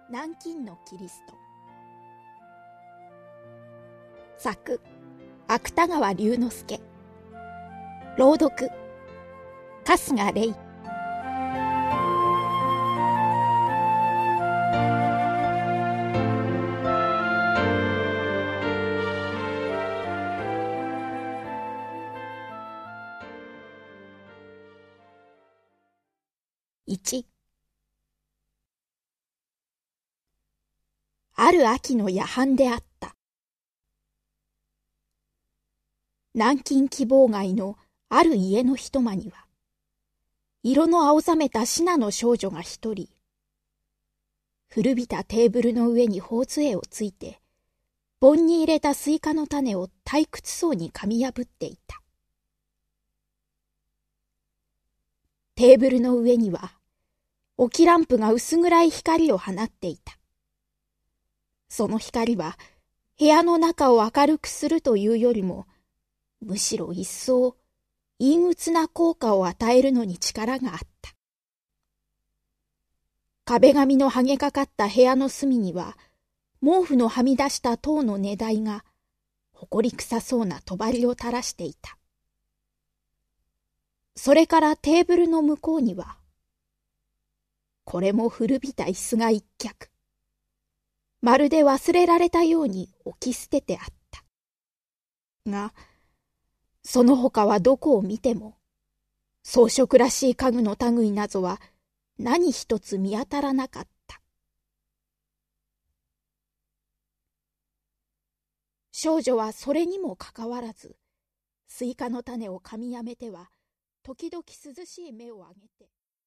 南京のキリスト。作、芥川龍之介。朗読、春日玲。1、ある秋の夜半であった。南京希望街のある家の一間には、色の青ざめたシナの少女が一人、古びたテーブルの上に頬杖をついて、盆に入れたスイカの種を退屈そうに噛み破っていた。テーブルの上には、置きランプが薄暗い光を放っていた。その光は部屋の中を明るくするというよりも、むしろ一層陰鬱な効果を与えるのに力があった。壁紙の剥げかかった部屋の隅には、毛布のはみ出した塔の根台が、ほこり臭そうな帳を垂らしていた。それからテーブルの向こうには、これも古びた椅子が一脚。まるで忘れられたように置き捨ててあった。が、その他はどこを見ても、装飾らしい家具の類などは何一つ見当たらなかった。少女はそれにもかかわらず、スイカの種を噛みやめては、時々涼しい目を上げて、